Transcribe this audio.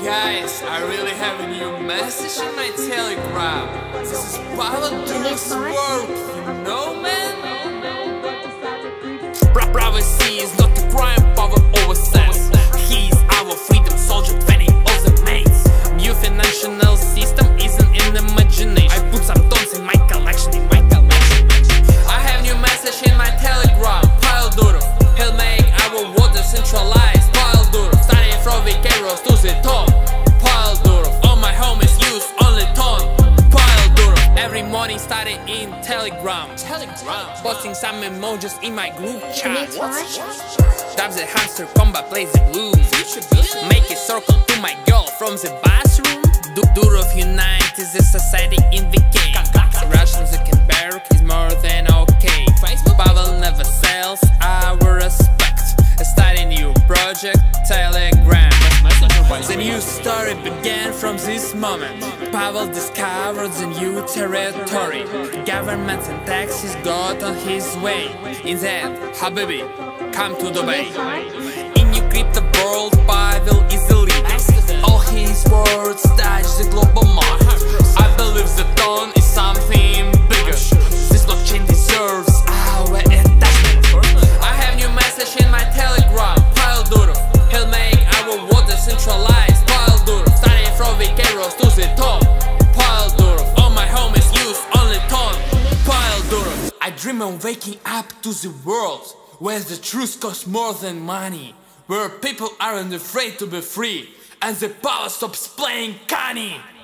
Guys, I really have a new message in my Telegram. This is Pavel Durov's work, you know, man? Privacy is not a crime, Pavel always says. He's our freedom soldier, defending all the mates. New financial system isn't in imagination. I put some tones in my collection, I have new message in my Telegram. Pavel Durov, he'll make our water centralized. Pavel Durov, starting from Vicaros to the top. Pavel Durov, all my homies use only tone. Pavel Durov, every morning starting in Telegram. Posting some emojis in my group chat. Dab the hamster, combat plays the bloom. Make a circle to my girl from the bathroom. Durov Unite is a society in the game. Russian Zuckerberg is more than okay. Pavel never sells our respect. Start a new project, Telegram. The new story began from this moment. Pavel discovered the new territory. Governments and taxes got on his way. In the end, Habibi, come to Dubai. In new crypto world, Pavel is the leader. All his words touch the global market. I believe the tone is something bigger. This blockchain deserves our attachment. I have new message in my Telegram. Pavel Durov, he'll make our water centralized. Pavel Durov, starting from Vicaros to the top. Pavel Durov, all my homies use only tone. Pavel Durov, I dream of waking up to the world where the truth costs more than money, where people aren't afraid to be free, and the power stops playing Kanye.